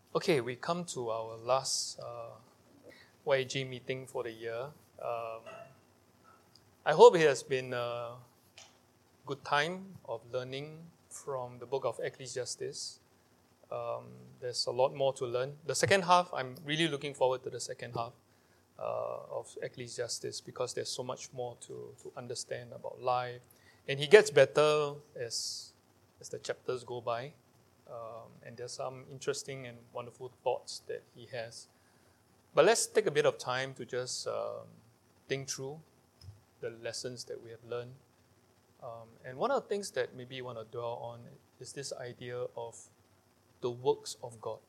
Okay, we come to our last YG meeting for the year. I hope it has been a good time of learning from the book of Ecclesiastes. There's a lot more to learn. The second half, I'm really looking forward to the second half of Ecclesiastes because there's so much more to understand about life. And he gets better as the chapters go by. And there's some interesting and wonderful thoughts that he has. But let's take a bit of time to just think through the lessons that we have learned. And one of the things that maybe you want to dwell on is this idea of the works of God.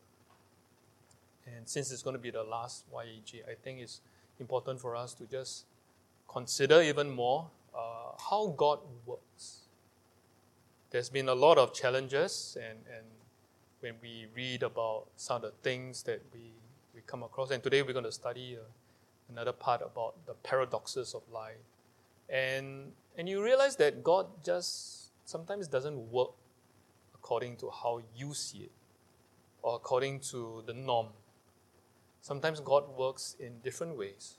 And since it's going to be the last YEG, I think it's important for us to just consider even more how God works. There's been a lot of challenges, and when we read about some of the things that we come across, and today we're going to study another part about the paradoxes of life. And you realize that God just sometimes doesn't work according to how you see it or according to the norm. Sometimes God works in different ways,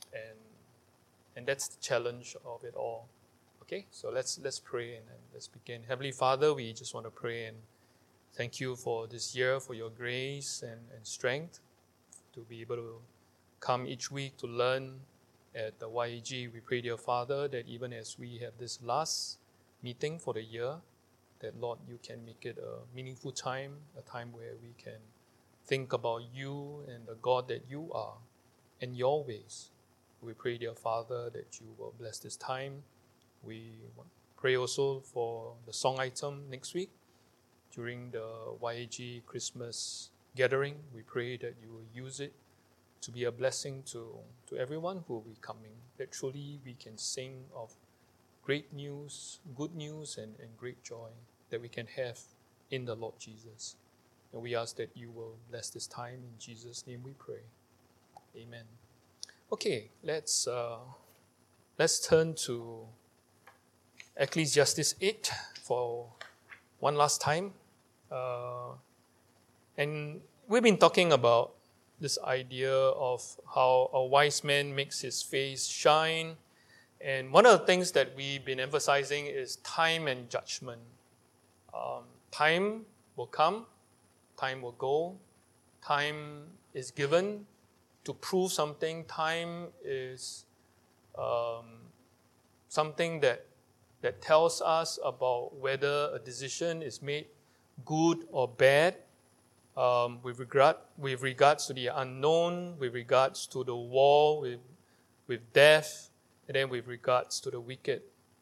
and that's the challenge of it all. Okay, so let's pray and let's begin. Heavenly Father, we just want to pray and thank you for this year, for your grace and strength to be able to come each week to learn at the YEG. We pray, dear Father, that even as we have this last meeting for the year, that, Lord, you can make it a meaningful time, a time where we can think about you and the God that you are and your ways. We pray, dear Father, that you will bless this time. We pray also for the song item next week during the YAG Christmas gathering. We pray that you will use it to be a blessing to everyone who will be coming, that truly we can sing of great news, good news, and great joy that we can have in the Lord Jesus. And we ask that you will bless this time. In Jesus' name we pray. Amen. Okay, let's turn to Ecclesiastes 8 for one last time. And we've been talking about this idea of how a wise man makes his face shine. And one of the things that we've been emphasizing is time and judgment. Time will come, time will go. Time is given to prove something. Time is something that tells us about whether a decision is made good or bad, with regards to the unknown, with regards to the war, with death, and then with regards to the wicked.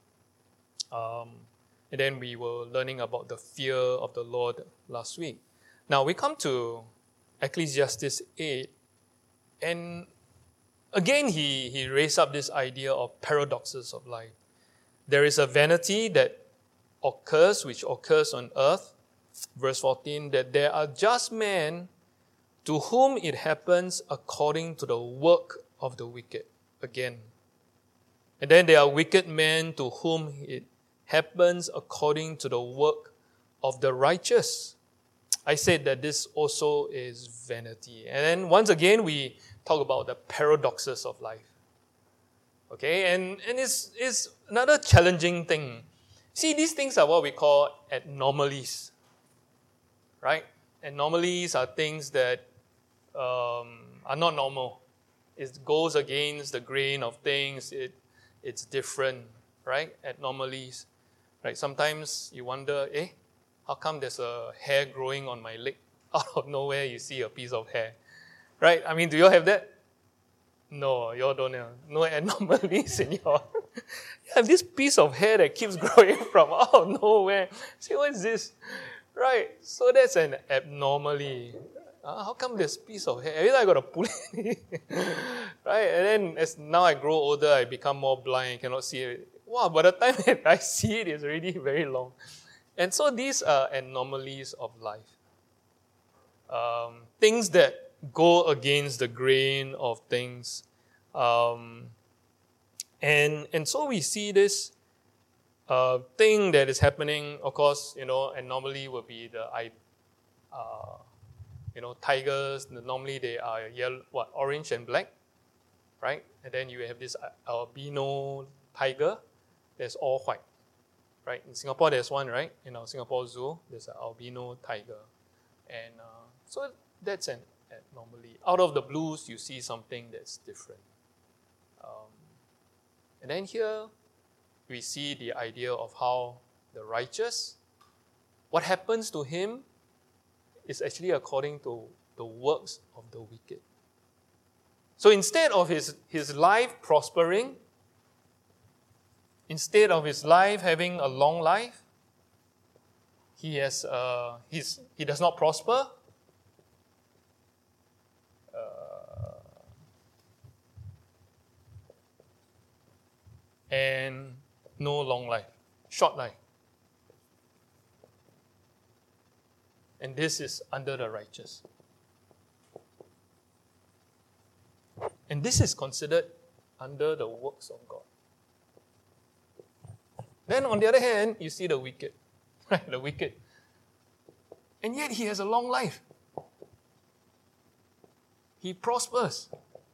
And then we were learning about the fear of the Lord last week. Now we come to Ecclesiastes 8, and again he raised up this idea of paradoxes of life. There is a vanity that which occurs on earth. Verse 14, that there are just men to whom it happens according to the work of the wicked. Again. And then there are wicked men to whom it happens according to the work of the righteous. I said that this also is vanity. And then once again, we talk about the paradoxes of life. Okay, and it's another challenging thing. See, these things are what we call anomalies, right? Anomalies are things that are not normal. It goes against the grain of things. It's different, right? Anomalies, right? Sometimes you wonder, how come there's a hair growing on my leg? Out of nowhere, you see a piece of hair, right? I mean, do you all have that? No, you all don't have. No anomalies in your... You have this piece of hair that keeps growing from out of nowhere. See, what is this? Right, so that's an abnormality. How come this piece of hair? Every time I got to pull it. Right, and then as now I grow older, I become more blind, cannot see it. Wow, by the time that I see it, it's already very long. And so these are anomalies of life. Things that go against the grain of things. And so we see this thing that is happening. Of course, anomaly will be tigers, normally they are orange and black, right? And then you have this albino tiger that's all white, right? In Singapore, there's one, right? In our Singapore Zoo, there's an albino tiger. And so that's an anomaly. Out of the blues, you see something that's different. And then here, we see the idea of how the righteous, what happens to him is actually according to the works of the wicked. So instead of his life prospering, instead of his life having a long life, he does not prosper. And no long life, short life. And this is under the righteous. And this is considered under the works of God. Then on the other hand, you see the wicked. Right? The wicked. And yet he has a long life. He prospers.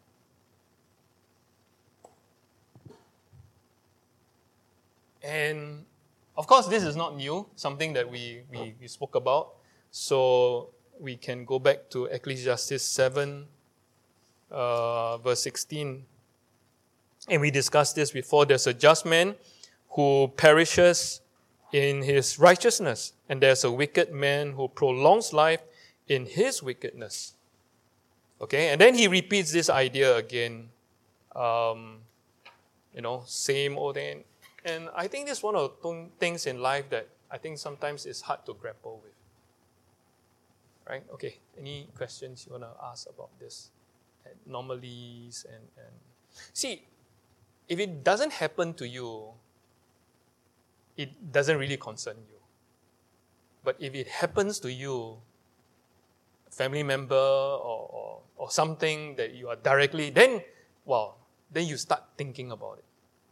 And of course, this is not new, something that we spoke about. So we can go back to Ecclesiastes 7, verse 16. And we discussed this before. There's a just man who perishes in his righteousness, and there's a wicked man who prolongs life in his wickedness. Okay, and then he repeats this idea again. Same old thing. And I think this is one of the things in life that I think sometimes is hard to grapple with. Right? Okay, any questions you want to ask about this? Anomalies and see, if it doesn't happen to you, it doesn't really concern you. But if it happens to you, a family member or something that you are directly, then you start thinking about it.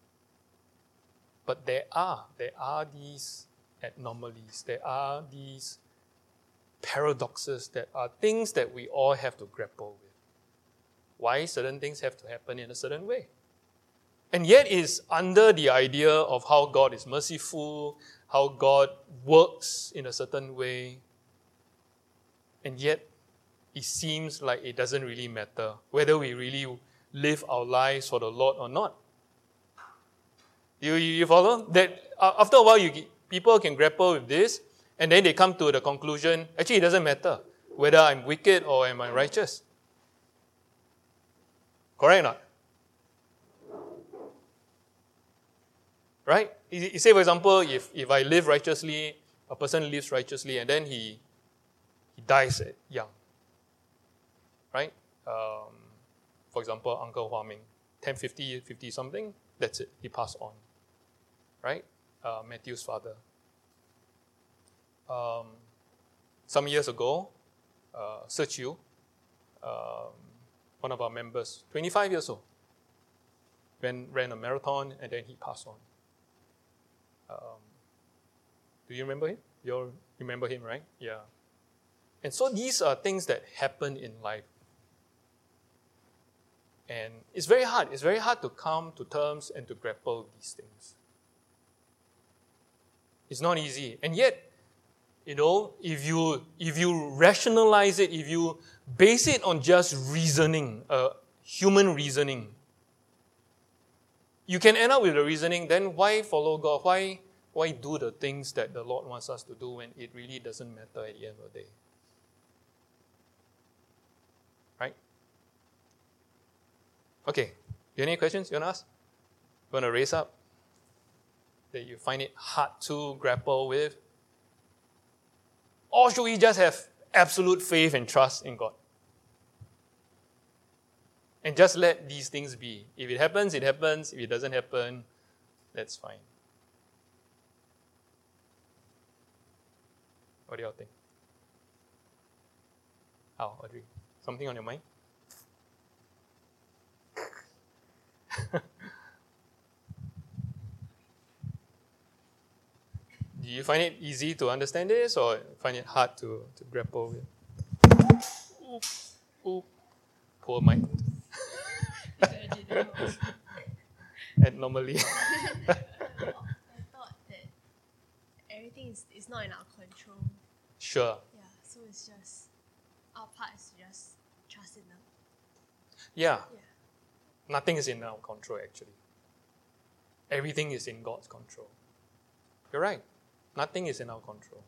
But there are these anomalies, there are these paradoxes that are things that we all have to grapple with. Why certain things have to happen in a certain way. And yet it's under the idea of how God is merciful, how God works in a certain way. And yet it seems like it doesn't really matter whether we really live our lives for the Lord or not. You follow? That after a while, people can grapple with this, and then they come to the conclusion, actually it doesn't matter whether I'm wicked or am I righteous. Correct or not? Right? You say, for example, if I live righteously, a person lives righteously, and then he dies young. Right? For example, Uncle Hua Ming, 50 something, that's it, he passed on. Right? Matthew's father. Some years ago, Sir Chiu, one of our members, 25 years old, ran a marathon and then he passed on. Do you remember him? You remember him, right? Yeah. And so these are things that happen in life. And it's very hard. It's very hard to come to terms and to grapple with these things. It's not easy. And yet, if you rationalize it, if you base it on just reasoning, human reasoning, you can end up with the reasoning, then why follow God? Why do the things that the Lord wants us to do when it really doesn't matter at the end of the day? Right? Okay. You have any questions you want to ask? You want to raise up? That you find it hard to grapple with? Or should we just have absolute faith and trust in God? And just let these things be. If it happens, it happens. If it doesn't happen, that's fine. What do y'all think? How, Audrey? Something on your mind? Do you find it easy to understand this or find it hard to grapple with? Oop. Poor Mike. Abnormally. I thought that everything is not in our control. Sure. Yeah, so it's just our part is to just trust in them. Yeah. Yeah. Nothing is in our control, actually. Everything is in God's control. You're right. Nothing is in our control.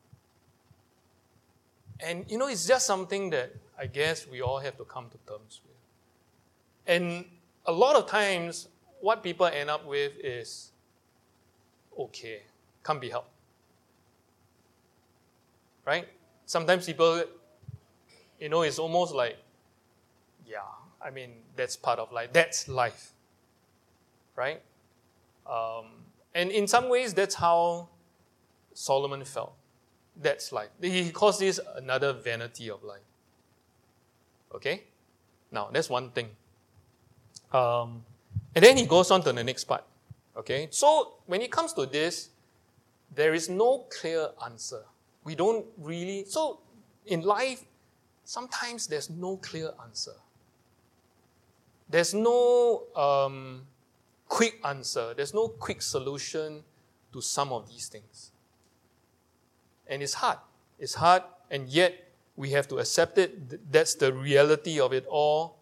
And, it's just something that I guess we all have to come to terms with. And a lot of times, what people end up with is, okay, can't be helped. Right? Sometimes people, it's almost like, that's part of life. That's life. Right? And in some ways, that's how Solomon felt. That's life. He calls this another vanity of life. Okay? Now, that's one thing. And then he goes on to the next part. Okay? So, when it comes to this, there is no clear answer. We don't really... So, in life, sometimes there's no clear answer. There's no quick answer. There's no quick solution to some of these things. And it's hard. It's hard, and yet we have to accept it. That's the reality of it all.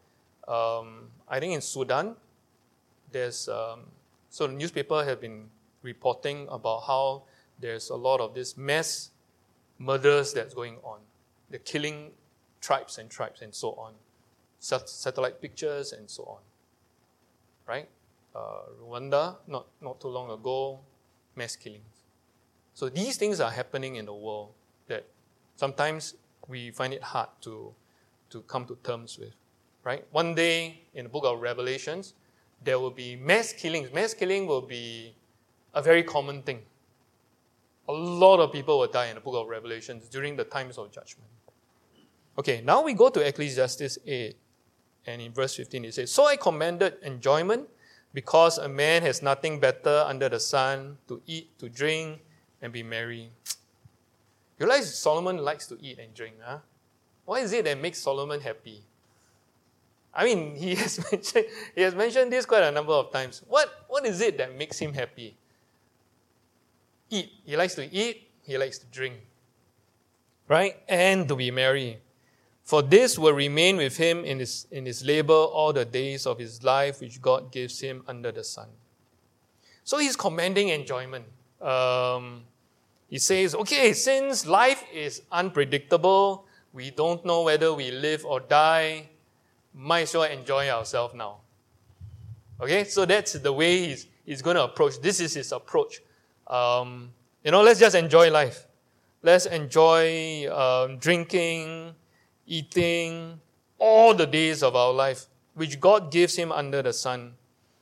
I think in Sudan, there's... so the newspaper have been reporting about how there's a lot of this mass murders that's going on. They're killing tribes and so on. Satellite pictures and so on. Right? Rwanda, not too long ago, mass killings. So these things are happening in the world that sometimes we find it hard to come to terms with. Right? One day in the book of Revelations, there will be mass killings. Mass killing will be a very common thing. A lot of people will die in the book of Revelations during the times of judgment. Okay, now we go to Ecclesiastes 8. And in verse 15 it says, "So I commanded enjoyment, because a man has nothing better under the sun to eat, to drink, and be merry." You realize Solomon likes to eat and drink, huh? What is it that makes Solomon happy? I mean, he has mentioned this quite a number of times. What is it that makes him happy? Eat. He likes to eat, he likes to drink. Right? And to be merry. "For this will remain with him in his labor all the days of his life, which God gives him under the sun." So he's commanding enjoyment. He says, okay, since life is unpredictable, we don't know whether we live or die, might as well enjoy ourselves now. Okay, so that's the way he's going to approach. This is his approach. Let's just enjoy life. Let's enjoy drinking, eating, all the days of our life, which God gives him under the sun.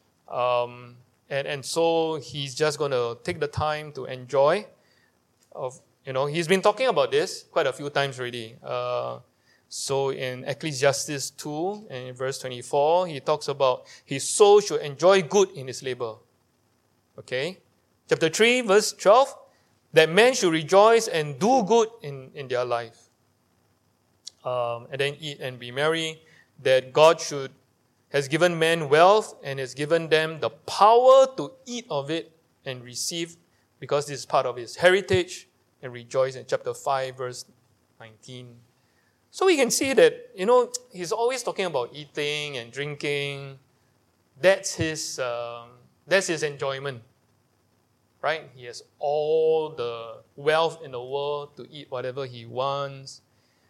And so he's just going to take the time to enjoy. He's been talking about this quite a few times already. So in Ecclesiastes 2, and in verse 24, he talks about his soul should enjoy good in his labor. Okay? Chapter 3, verse 12, that man should rejoice and do good in their life. And then eat and be merry, that God has given men wealth and has given them the power to eat of it and receive, because this is part of his heritage, and rejoice in chapter 5, verse 19. So we can see that, he's always talking about eating and drinking. That's his enjoyment. Right? He has all the wealth in the world to eat whatever he wants.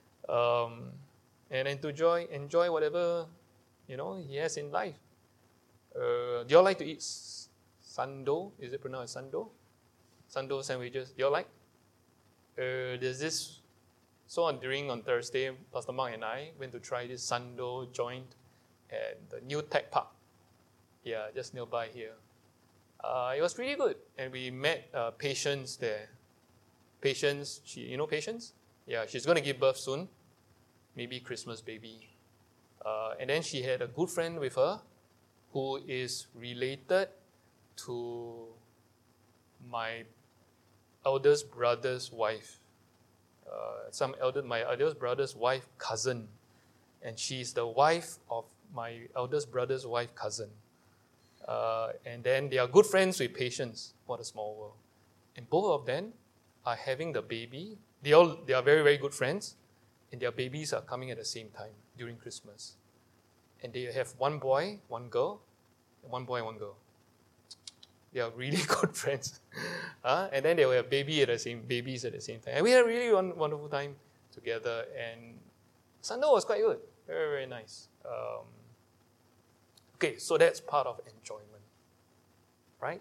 And to enjoy whatever, he has in life. Do you all like to eat sando? Is it pronounced sando? Sando sandwiches. Do you all like? There's this. So on Thursday, Pastor Mark and I went to try this sando joint at the New Tech Park. Yeah, just nearby here. It was really good. And we met Patience there. Patience, Patience? Yeah, she's going to give birth soon. Maybe Christmas baby. And then she had a good friend with her who is related to my eldest brother's wife. My eldest brother's wife, cousin. And she's the wife of my eldest brother's wife cousin. And then they are good friends with Patience. What a small world. And both of them are having the baby. They are very, very good friends. And their babies are coming at the same time during Christmas. And they have one boy, one girl, and one boy, one girl. They are really good friends. And then they will have babies at the same time. And we had a really wonderful time together. And Sunday was quite good. Very, very nice. Okay, so that's part of enjoyment, right?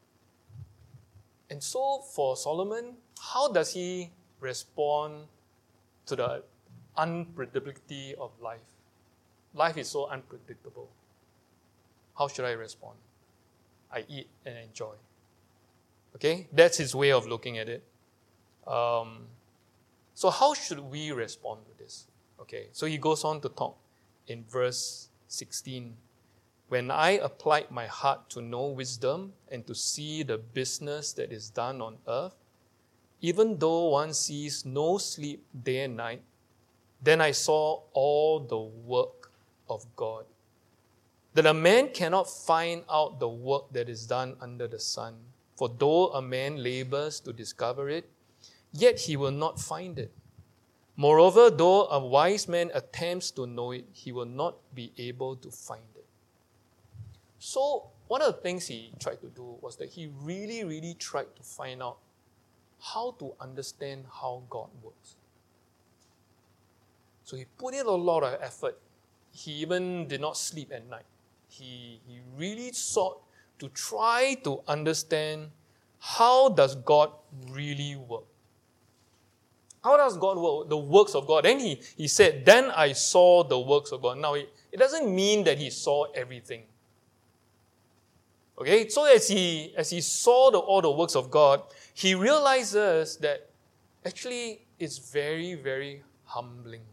And so for Solomon, how does he respond to the unpredictability of life? Life is so unpredictable. How should I respond? I eat and enjoy. Okay, that's his way of looking at it. So how should we respond to this? Okay, so he goes on to talk in verse 16. When I applied my heart to know wisdom and to see the business that is done on earth, even though one sees no sleep day and night, then I saw all the work of God. That a man cannot find out the work that is done under the sun. For though a man labors to discover it, yet he will not find it. Moreover, though a wise man attempts to know it, he will not be able to find it. So, one of the things he tried to do was that he really, really tried to find out how to understand how God works. So he put in a lot of effort. He even did not sleep at night. He really sought to try to understand how does God really work. How does God work? The works of God. Then he said, then I saw the works of God. Now, it doesn't mean that he saw everything. Okay, so as he saw all the works of God, he realizes that actually it's very, very humbling.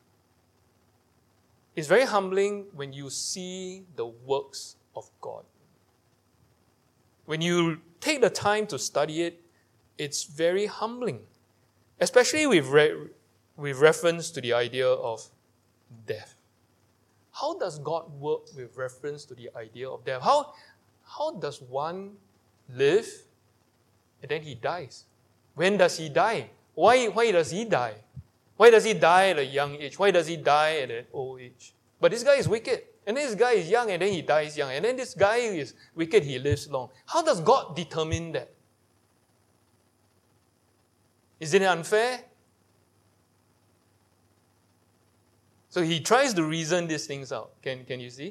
It's very humbling when you see the works of God. When you take the time to study it, it's very humbling. Especially with reference to the idea of death. How does God work with reference to the idea of death? How does one live and then he dies? When does he die? Why does he die? Why does he die at a young age? Why does he die at an old age? But this guy is wicked. And this guy is young and then he dies young. And then this guy is wicked, he lives long. How does God determine that? Isn't it unfair? So he tries to reason these things out. Can you see?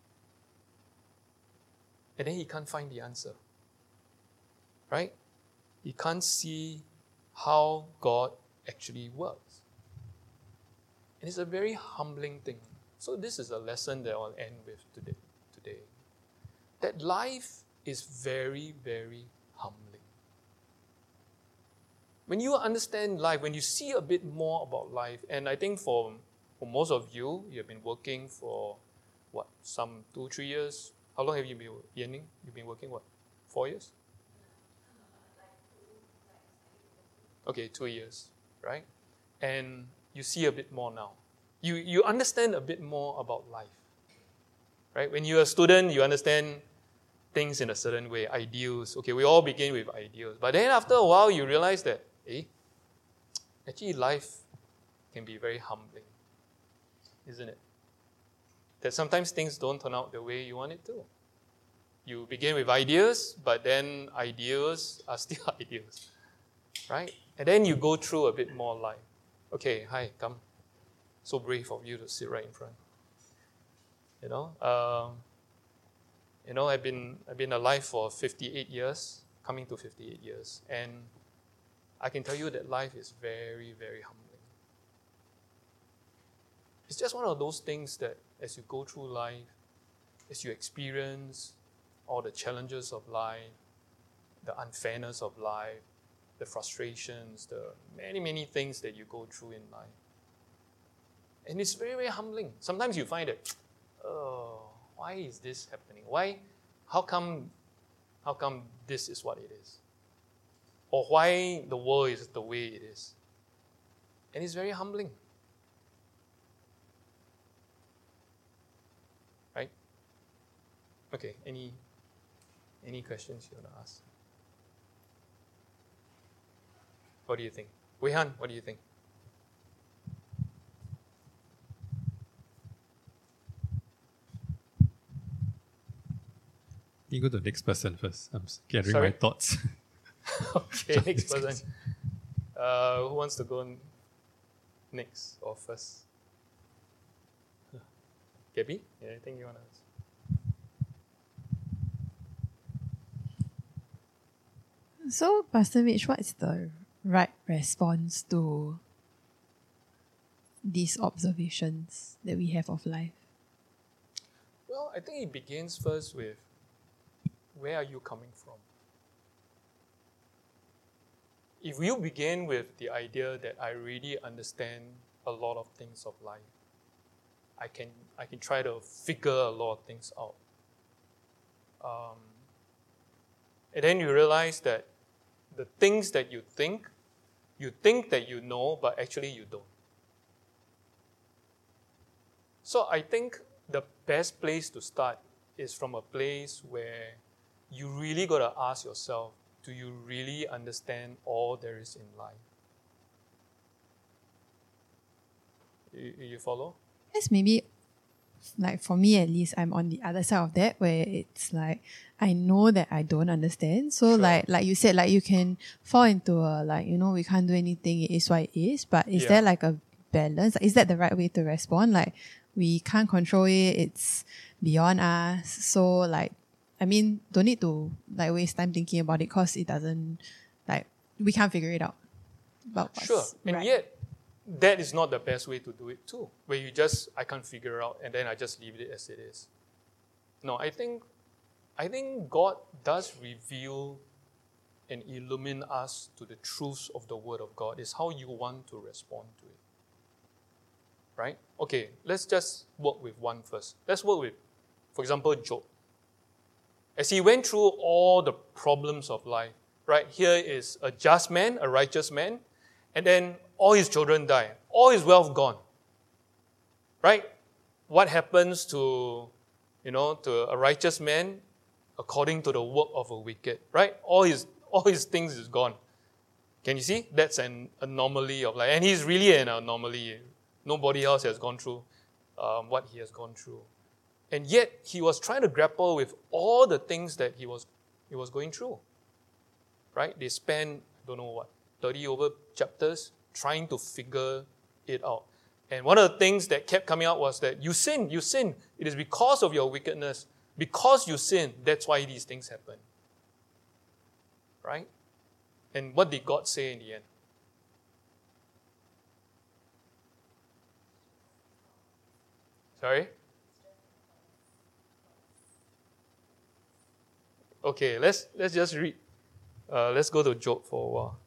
And then he can't find the answer. Right? He can't see how God actually works. And it's a very humbling thing. So this is a lesson that I'll end with today. That life is very, very humbling. When you understand life, when you see a bit more about life, and I think for most of you, you've been working for, some 2-3 years. How long have you been working? You've been working, 4 years? Okay, 2 years, right? And you see a bit more now. You understand a bit more about life, right? When you're a student, you understand things in a certain way, ideals. Okay, we all begin with ideals. But then after a while, you realize that, actually life can be very humbling, isn't it? That sometimes things don't turn out the way you want it to. You begin with ideas, but then ideas are still ideas, right? And then you go through a bit more life. Okay, hi, come. So brave of you to sit right in front. I've been alive for 58 years, coming to 58 years, and I can tell you that life is very, very humbling. It's just one of those things that as you go through life, as you experience all the challenges of life, the unfairness of life, the frustrations, the many, many things that you go through in life. And it's very, very humbling. Sometimes you find that, why is this happening? How come this is what it is? Or why the world is the way it is? And it's very humbling. Okay, any questions you want to ask? What do you think? Wei Han, what do you think? You go to the next person first. I'm gathering Sorry? my thoughts. Okay, next person. Who wants to go next or first? Gabby, anything you want to ask? So, Pastor Mitch, what is the right response to these observations that we have of life? Well, I think it begins first with where are you coming from? If you begin with the idea that I really understand a lot of things of life, I can try to figure a lot of things out. And then you realize that the things that you think that you know, but actually you don't. So I think the best place to start is from a place where you really got to ask yourself, do you really understand all there is in life? You follow? Yes, maybe, like for me at least, I'm on the other side of that where it's like, I know that I don't understand. So Sure. like you said, like you can fall into a we can't do anything, it is what it is. But is there like a balance? Is that the right way to respond? Like we can't control it, it's beyond us. So don't need to waste time thinking about it because it doesn't, we can't figure it out. About what's Sure. And right. yet, that is not the best way to do it too, where I can't figure it out and then I just leave it as it is. No, I think God does reveal and illumine us to the truths of the Word of God. It's how you want to respond to it. Right? Okay, let's just work with one first. Let's work with, for example, Job. As he went through all the problems of life, right? Here is a just man, a righteous man, and then all his children die, all his wealth gone. Right? What happens to a righteous man according to the work of a wicked? Right? All his things is gone. Can you see? That's an anomaly of life, and he's really an anomaly. Nobody else has gone through what he has gone through. And yet, he was trying to grapple with all the things that he was going through. Right? They spent, 30 over chapters trying to figure it out. And one of the things that kept coming out was that you sin. It is because of your wickedness. Because you sin, that's why these things happen. Right? And what did God say in the end? Sorry? Okay, let's just read. Let's go to Job for a while.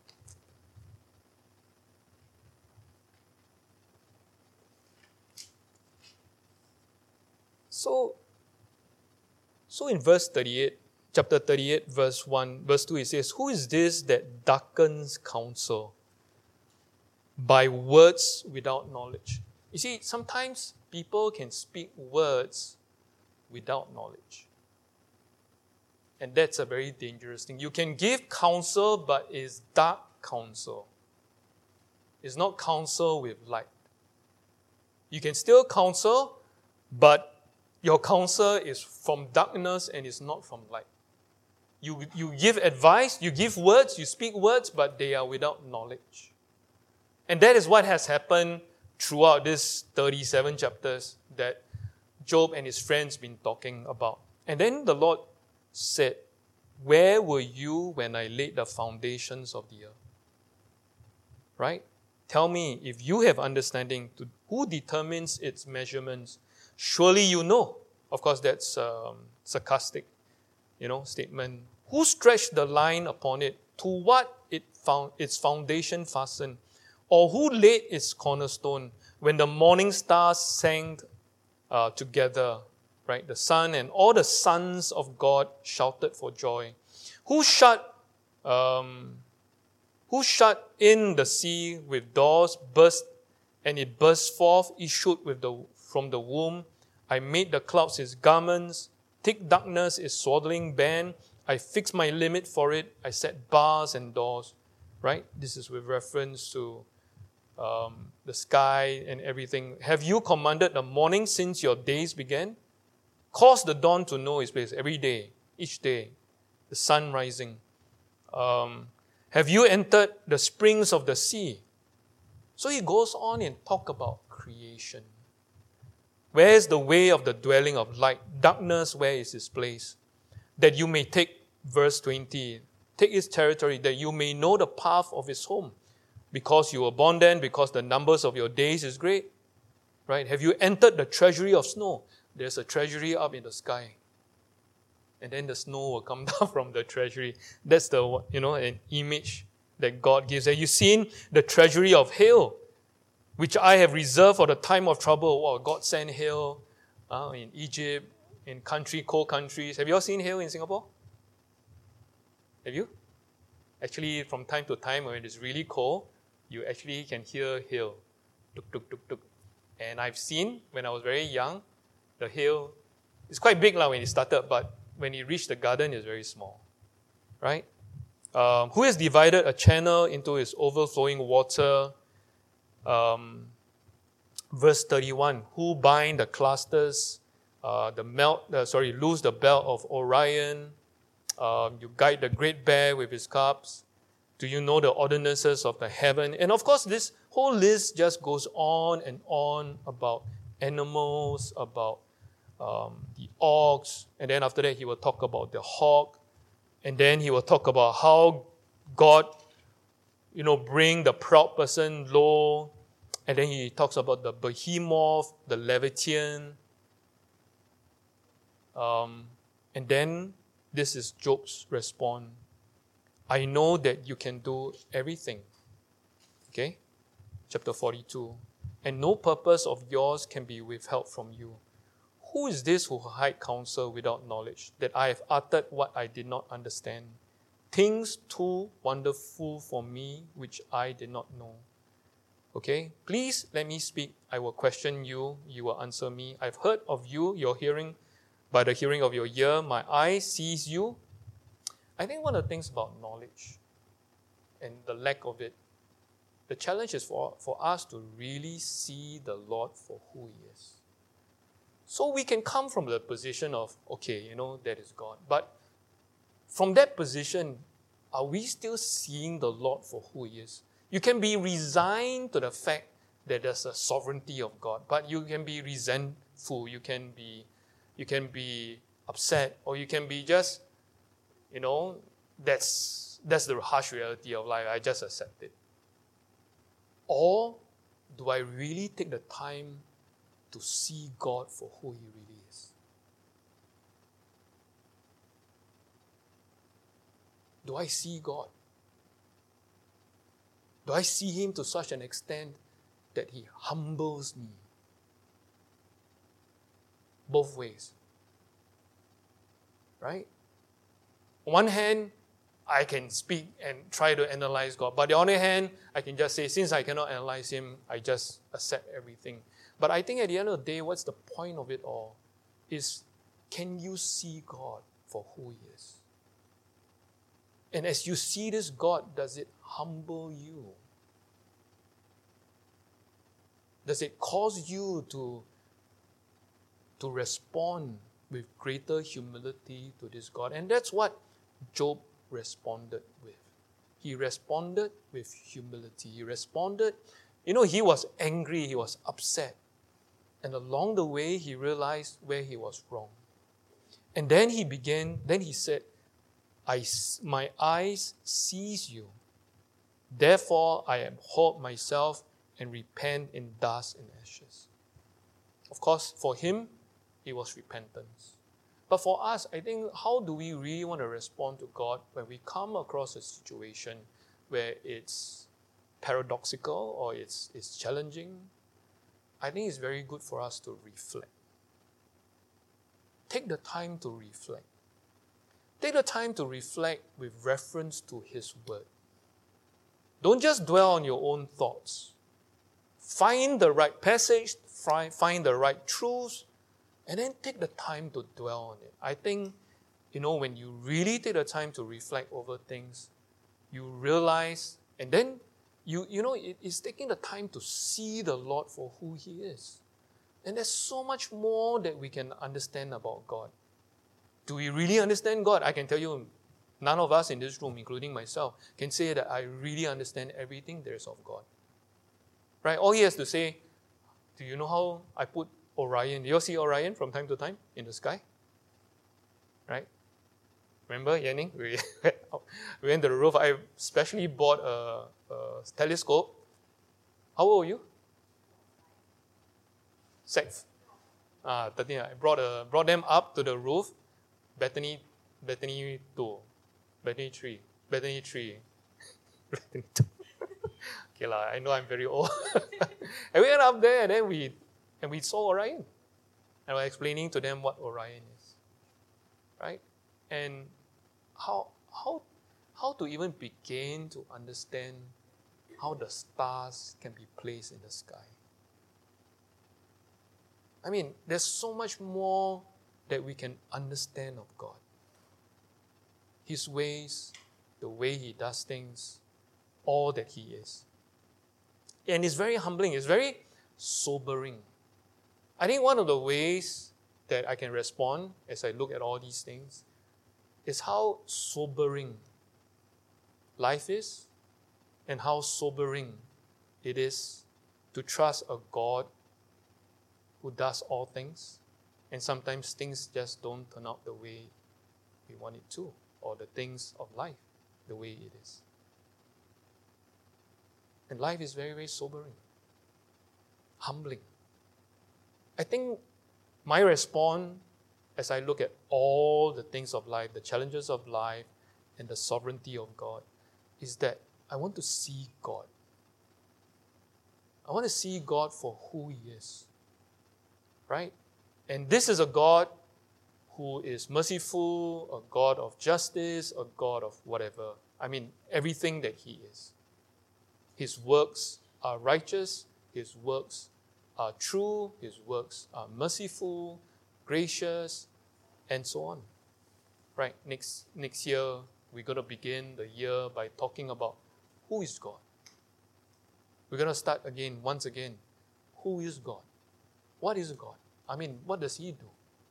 So in verse 38, chapter 38, verse 1, verse 2, it says, "Who is this that darkens counsel by words without knowledge?" You see, sometimes people can speak words without knowledge. And that's a very dangerous thing. You can give counsel, but it's dark counsel. It's not counsel with light. You can still counsel, but your counsel is from darkness and is not from light. You give advice, you give words, you speak words, but they are without knowledge. And that is what has happened throughout these 37 chapters that Job and his friends been talking about. And then the Lord said, "Where were you when I laid the foundations of the earth?" Right? Tell me, if you have understanding, who determines its measurements? Surely you know. Of course, that's a sarcastic, statement. Who stretched the line upon it? To what it found its foundation fastened? Or who laid its cornerstone when the morning stars sang together? Right? The sun and all the sons of God shouted for joy. Who shut in the sea with doors, and it burst forth, issued from the womb? I made the clouds his garments, Thick darkness is swaddling band. I fix my limit for it. I set bars and doors. Right? This is with reference to the sky and everything. Have you commanded the morning since your days began? Cause the dawn to know his place every day, each day, the sun rising. Have you entered the springs of the sea? So he goes on and talk about creation. Where is the way of the dwelling of light? Darkness, where is his place? That you may take, verse 20, take his territory, that you may know the path of his home. Because you were born then, because the numbers of your days is great. Right? Have you entered the treasury of snow? There's a treasury up in the sky. And then the snow will come down from the treasury. That's an image that God gives. Have you seen the treasury of hail, which I have reserved for the time of trouble? Wow, God sent hail in Egypt, in cold countries. Have you all seen hail in Singapore? Have you? Actually, from time to time, when it's really cold, you actually can hear hail. Tuk, tuk, tuk, tuk. And I've seen, when I was very young, the hail, it's quite big when it started, but when it reached the garden, it's very small. Right? Who has divided a channel into its overflowing water? Verse 31, who bind the clusters, loose the belt of Orion? You guide the great bear with his cubs. Do you know the ordinances of the heaven? And of course, this whole list just goes on and on about animals, about the ox, and then after that he will talk about the hawk, and then he will talk about how God, bring the proud person low, and then he talks about the behemoth, the Leviathan, and then this is Job's response. I know that you can do everything. Okay? Chapter 42. And no purpose of yours can be withheld from you. Who is this who hide counsel without knowledge, that I have uttered what I did not understand? Things too wonderful for me, which I did not know. Okay? Please let me speak. I will question you. You will answer me. I've heard of you, your hearing, by the hearing of your ear. My eye sees you. I think one of the things about knowledge and the lack of it, the challenge is for us to really see the Lord for who He is. So we can come from the position of, okay, that is God. But from that position, are we still seeing the Lord for who He is? You can be resigned to the fact that there's a sovereignty of God, but you can be resentful, you can be upset, or you can be just, that's the harsh reality of life. I just accept it. Or do I really take the time to see God for who He really is? Do I see God? Do I see Him to such an extent that He humbles me? Both ways. Right? On one hand, I can speak and try to analyze God. But on the other hand, I can just say, since I cannot analyze Him, I just accept everything. But I think at the end of the day, what's the point of it all? Is, can you see God for who He is? And as you see this God, does it humble you? Does it cause you to respond with greater humility to this God? And that's what Job responded with. He responded with humility. He responded, he was angry, he was upset. And along the way, he realized where he was wrong. And then he said, my eyes sees you. Therefore, I abhor myself and repent in dust and ashes. Of course, for him, it was repentance. But for us, I think, how do we really want to respond to God when we come across a situation where it's paradoxical or it's challenging? I think it's very good for us to reflect. Take the time to reflect. Take the time to reflect with reference to His Word. Don't just dwell on your own thoughts. Find the right passage, find the right truths, And then take the time to dwell on it. I think, when you really take the time to reflect over things, you realize, and then it's taking the time to see the Lord for who He is. And there's so much more that we can understand about God. Do we really understand God? I can tell you, none of us in this room, including myself, can say that I really understand everything there is of God. Right? All he has to say, do you know how I put Orion? Do you all see Orion from time to time in the sky? Right? Remember, Yanning? We went to the roof. I specially bought a telescope. How old are you? 6. 13. I brought them up to the roof. Bethany 2. Bethany 3. Bethany 3. Bethany 2. Okay, I know I'm very old. And we went up there and then we saw Orion. And I was explaining to them what Orion is. Right? And how to even begin to understand how the stars can be placed in the sky. I mean, there's so much more that we can understand of God. His ways, the way He does things, all that He is. And it's very humbling, it's very sobering. I think one of the ways that I can respond as I look at all these things is how sobering life is and how sobering it is to trust a God who does all things, and sometimes things just don't turn out the way we want it to, or the things of life the way it is. And life is very, very sobering, humbling. I think my response as I look at all the things of life, the challenges of life, and the sovereignty of God, is that I want to see God. I want to see God for who He is. Right? And this is a God who is merciful, a God of justice, a God of whatever. I mean, everything that He is. His works are righteous, His works are true, His works are merciful, gracious, and so on. Right? Next year, we're going to begin the year by talking about who is God. We're going to start once again. Who is God? What is God? I mean, what does He do?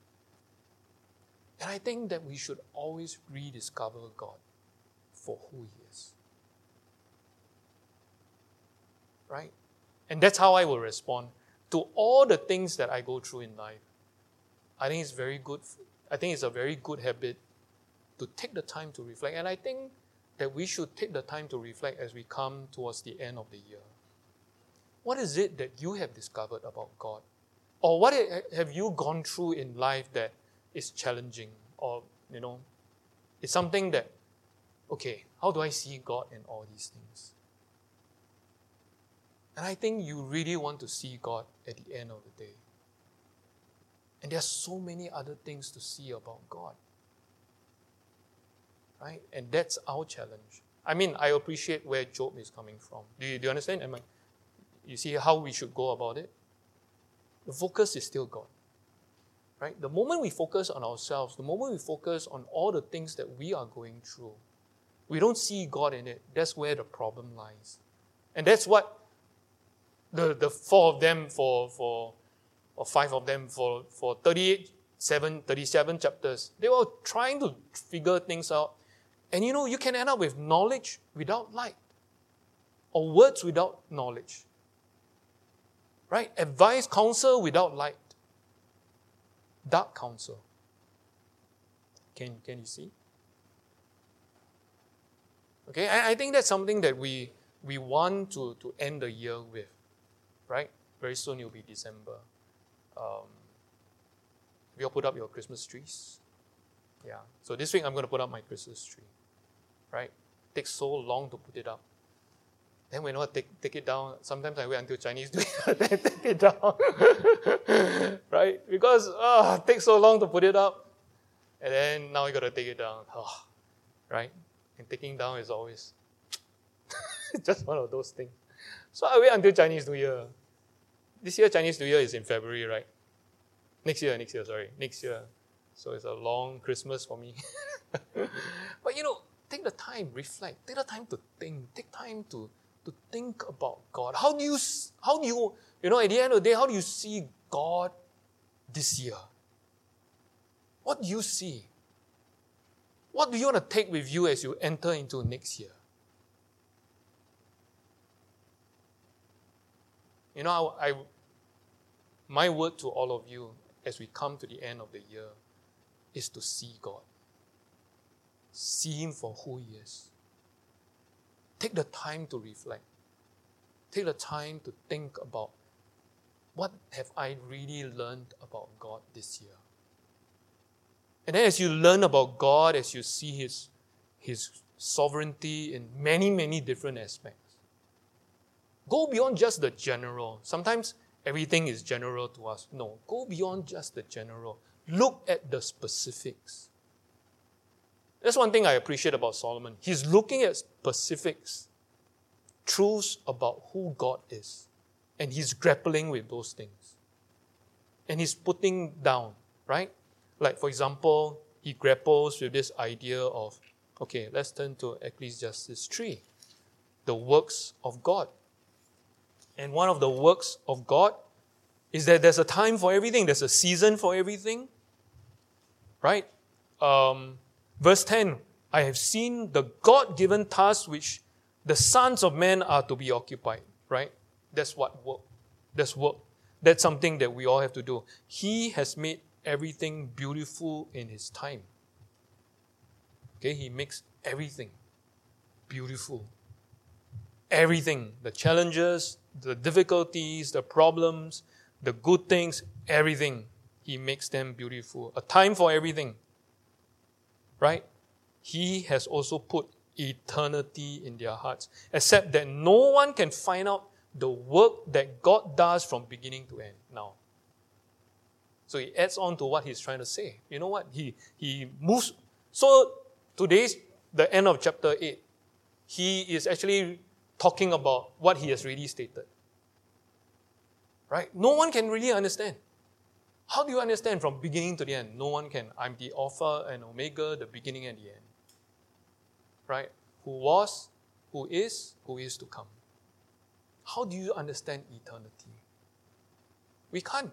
And I think that we should always rediscover God for who He is. Right? And that's how I will respond to all the things that I go through in life. I think it's very good. I think it's a very good habit to take the time to reflect. And I think that we should take the time to reflect as we come towards the end of the year. What is it that you have discovered about God? Or what have you gone through in life that is challenging? Or, it's something that, okay, how do I see God in all these things? And I think you really want to see God at the end of the day. And there are so many other things to see about God. Right? And that's our challenge. I mean, I appreciate where Job is coming from. Do you understand? You see how we should go about it? The focus is still God. Right? The moment we focus on ourselves, the moment we focus on all the things that we are going through, we don't see God in it. That's where the problem lies. And that's what the 4 of them or 5 of them for 37 chapters, they were trying to figure things out. And you can end up with knowledge without light, or words without knowledge. Right? Advice, counsel without light. Dark counsel. Can you see? Okay, I think that's something that we want to end the year with. Right? Very soon it'll be December. You all put up your Christmas trees? Yeah. So this week I'm going to put up my Christmas tree. Right? It takes so long to put it up. Then when I take it down, sometimes I wait until Chinese New Year, then take it down. Right? Because it takes so long to put it up. And then now you got to take it down. Right? And taking down is always just one of those things. So I wait until Chinese New Year. This year Chinese New Year is in February, right? Next year, sorry. Next year. So it's a long Christmas for me. But take the time, reflect. Take the time to think. Take time to think about God. How do you, at the end of the day, how do you see God this year? What do you see? What do you want to take with you as you enter into next year? My word to all of you as we come to the end of the year is to see God. See Him for who He is. Take the time to reflect. Take the time to think about what have I really learned about God this year. And then as you learn about God, as you see His sovereignty in many, many different aspects, go beyond just the general. Sometimes everything is general to us. No, go beyond just the general. Look at the specifics. That's one thing I appreciate about Solomon. He's looking at specifics, truths about who God is. And he's grappling with those things. And he's putting down, right? Like, for example, he grapples with this idea of, okay, let's turn to Ecclesiastes 3, the works of God. And one of the works of God is that there's a time for everything. There's a season for everything. Right? Verse 10, I have seen the God-given tasks which the sons of men are to be occupied. Right? That's what work. That's work. That's something that we all have to do. He has made everything beautiful in His time. Okay? He makes everything beautiful. Everything. The challenges, the difficulties, the problems, the good things, everything. He makes them beautiful. A time for everything. Right? He has also put eternity in their hearts, except that no one can find out the work that God does from beginning to end now. So he adds on to what he's trying to say. You know what? He moves. So today's the end of chapter 8. He is actually talking about what he has really stated. Right? No one can really understand. How do you understand from beginning to the end? No one can. I'm the Alpha and Omega, the beginning and the end. Right? Who was, who is to come. How do you understand eternity? We can't.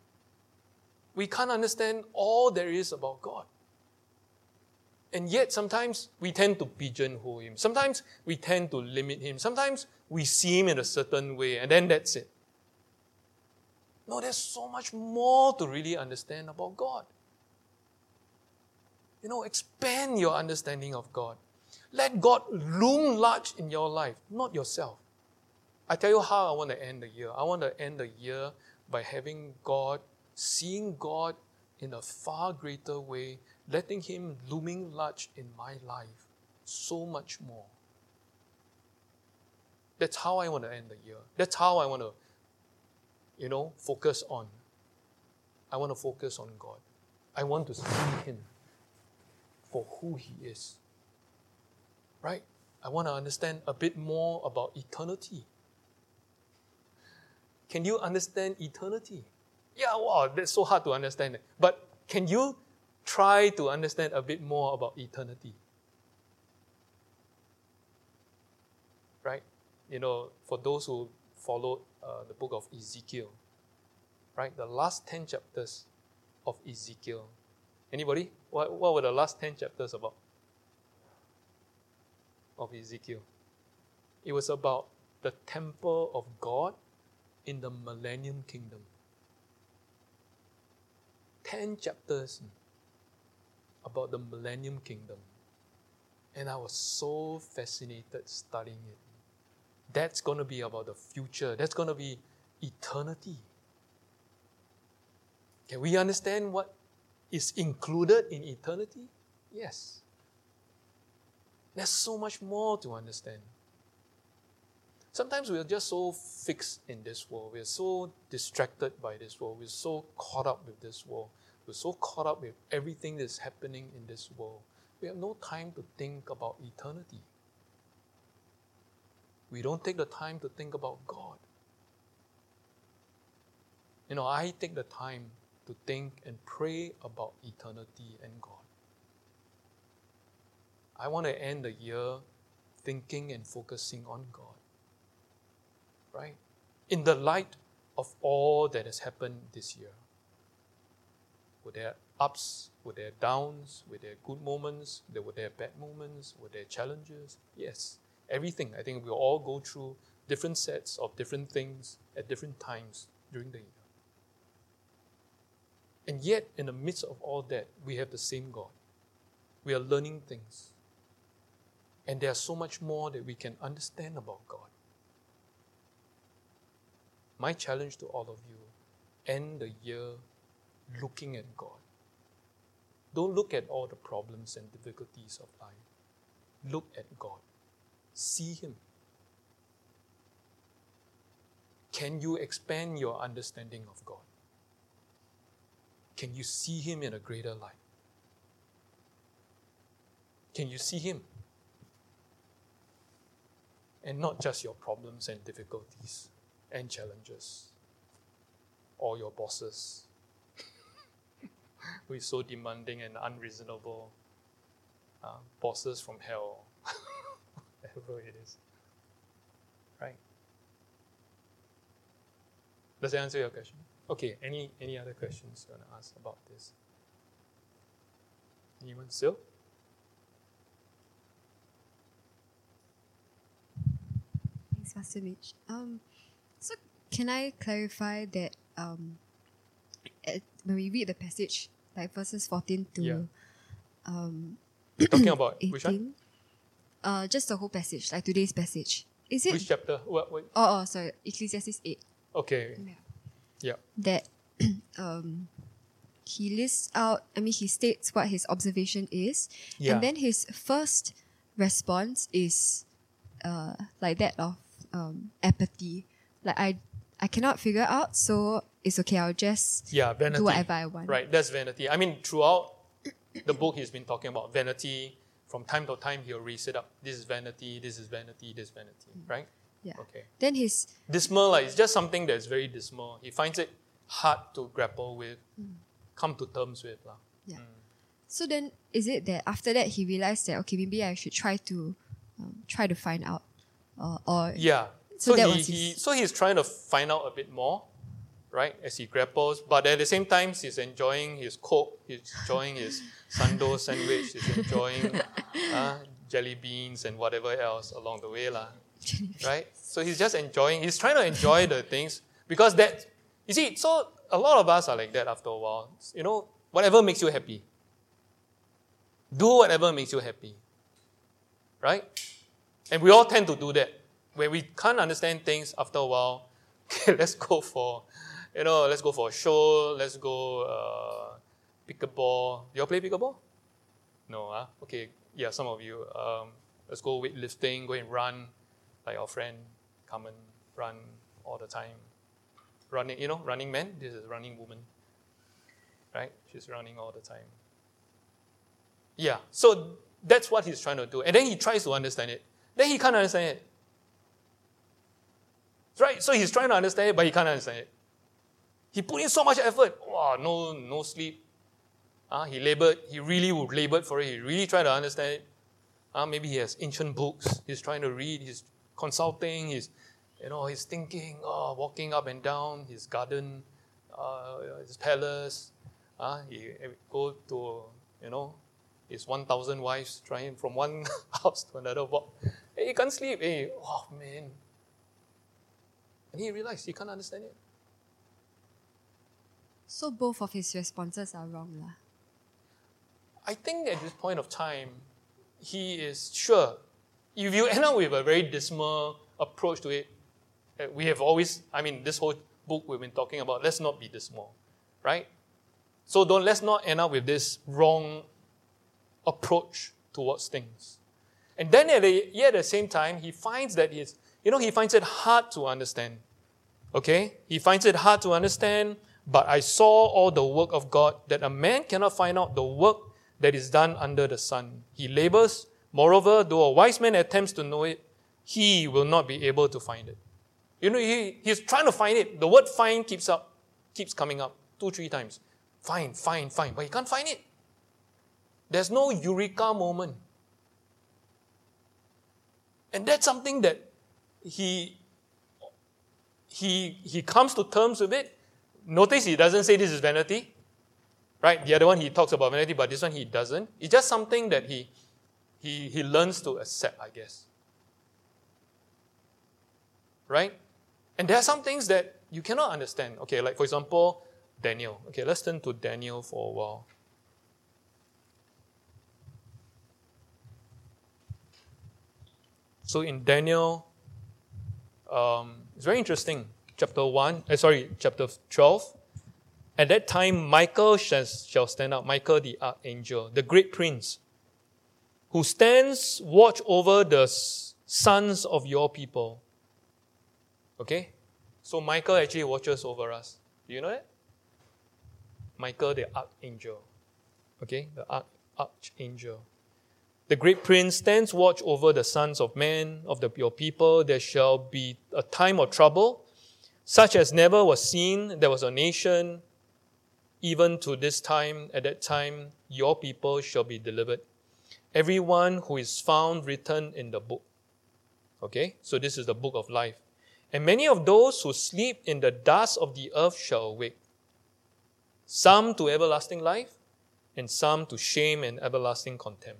We can't understand all there is about God. And yet sometimes we tend to pigeonhole Him. Sometimes we tend to limit Him. Sometimes we see Him in a certain way and then that's it. No, there's so much more to really understand about God. Expand your understanding of God. Let God loom large in your life, not yourself. I tell you how I want to end the year. I want to end the year by having God, seeing God in a far greater way, letting Him looming large in my life so much more. That's how I want to end the year. That's how I want to, focus on. I want to focus on God. I want to see Him for who He is. Right? I want to understand a bit more about eternity. Can you understand eternity? Yeah, wow, that's so hard to understand. But can you try to understand a bit more about eternity? Right? For those who followed the book of Ezekiel, right? The last 10 chapters of Ezekiel. Anybody? What were the last 10 chapters about? Of Ezekiel. It was about the temple of God in the millennium kingdom. 10 chapters about the millennium kingdom. And I was so fascinated studying it. That's going to be about the future. That's going to be eternity. Can we understand what is included in eternity? Yes. There's so much more to understand. Sometimes we're just so fixed in this world. We're so distracted by this world. We're so caught up with this world. We're so caught up with everything that's happening in this world. We have no time to think about eternity. We don't take the time to think about God. I take the time to think and pray about eternity and God. I want to end the year thinking and focusing on God. Right? In the light of all that has happened this year. Were there ups? Were there downs? Were there good moments? Were there bad moments? Were there challenges? Yes. Everything. I think we'll all go through different sets of different things at different times during the year. And yet, in the midst of all that, we have the same God. We are learning things. And there's so much more that we can understand about God. My challenge to all of you, end the year looking at God. Don't look at all the problems and difficulties of life. Look at God. See Him. Can you expand your understanding of God? Can you see Him in a greater light? Can you see Him? And not just your problems and difficulties and challenges, or your bosses who is so demanding and unreasonable, bosses from hell, whatever it is. Right? Does that answer your question? Okay, any other questions you want to ask about this? Anyone still? Thanks, Pastor Mitch. So can I clarify that when we read the passage, like verses 14 to You're talking about 18, which one? just the whole passage, like today's passage. Is it? Which chapter? What? Sorry, Ecclesiastes 8. Okay. Yeah. That he lists out, he states what his observation is. Yeah. And then his first response is like that of apathy. Like I cannot figure out, so it's okay, I'll just vanity. do whatever I want. Right, that's vanity. I mean, throughout the book, he's been talking about vanity. From time to time, he'll raise it up. This is vanity, this is vanity, this is vanity. Right? Yeah. Okay. Then his Dismal, it's just something that's very dismal. He finds it hard to grapple with, come to terms with. Yeah. So then, is it that after that he realized that, okay, maybe I should try to find out, or Yeah. So So, that he, was his- so he's trying to find out a bit more, right, as he grapples. But at the same time, he's enjoying his Coke, he's enjoying his Sando sandwich, he's enjoying jelly beans and whatever else along the way. Right? So he's just enjoying, he's trying to enjoy the things because that, you see, so a lot of us are like that after a while. You know, whatever makes you happy. Do whatever makes you happy. Right? And we all tend to do that. When we can't understand things after a while, okay, let's go for a show, let's go pickleball. Do you all play pickleball? No, Okay, yeah, some of you. Let's go weightlifting, go and run, like our friend Carmen, run all the time. Running, Running Man, this is Running Woman. Right? She's running all the time. Yeah, so that's what he's trying to do. And then he tries to understand it. Then he can't understand it. Right? So he's trying to understand it, but he can't understand it. He put in so much effort. Wow, no sleep. He really labored for it. He really tried to understand it. Maybe he has ancient books. He's trying to read. He's consulting. He's thinking, walking up and down his garden, his palace. He go to, his 1,000 wives, trying from one house to another. He can't sleep. Oh man. And he realized he can't understand it. So both of his responses are wrong, lah. I think at this point of time, he is sure. If you end up with a very dismal approach to it, we have always, this whole book we've been talking about, let's not be dismal, right? So let's not end up with this wrong approach towards things. And then at the same time, he finds that he finds it hard to understand. Okay? He finds it hard to understand, but I saw all the work of God, that a man cannot find out the work that is done under the sun. He labors, moreover, though a wise man attempts to know it, he will not be able to find it. He's trying to find it. The word find keeps coming up 2-3 times. Find, but he can't find it. There's no eureka moment. And that's something that he comes to terms with it. Notice he doesn't say this is vanity. Right? The other one he talks about vanity, but this one he doesn't. It's just something that he learns to accept, I guess. Right? And there are some things that you cannot understand. Okay, like for example, Daniel. Okay, let's turn to Daniel for a while. So in Daniel, it's very interesting. Chapter 12. At that time, Michael shall stand up. Michael the archangel, the great prince, who stands watch over the sons of your people. Okay? So Michael actually watches over us. Do you know that? Michael the archangel. Okay? The archangel. The great prince stands watch over the sons of men, of your people. There shall be a time of trouble, such as never was seen. There was a nation, even to this time. At that time, your people shall be delivered. Everyone who is found written in the book. Okay? So this is the book of life. And many of those who sleep in the dust of the earth shall awake. Some to everlasting life, and some to shame and everlasting contempt.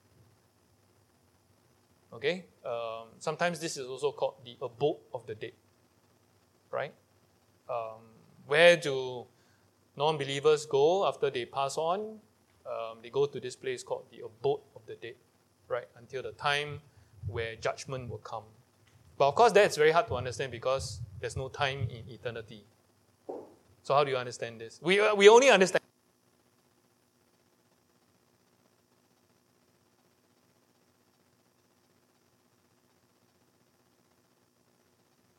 Okay? Sometimes this is also called the abode of the dead. Right? Where do non-believers go after they pass on? They go to this place called the abode of the dead. Right? Until the time where judgment will come. But of course, that's very hard to understand because there's no time in eternity. So how do you understand this? We only understand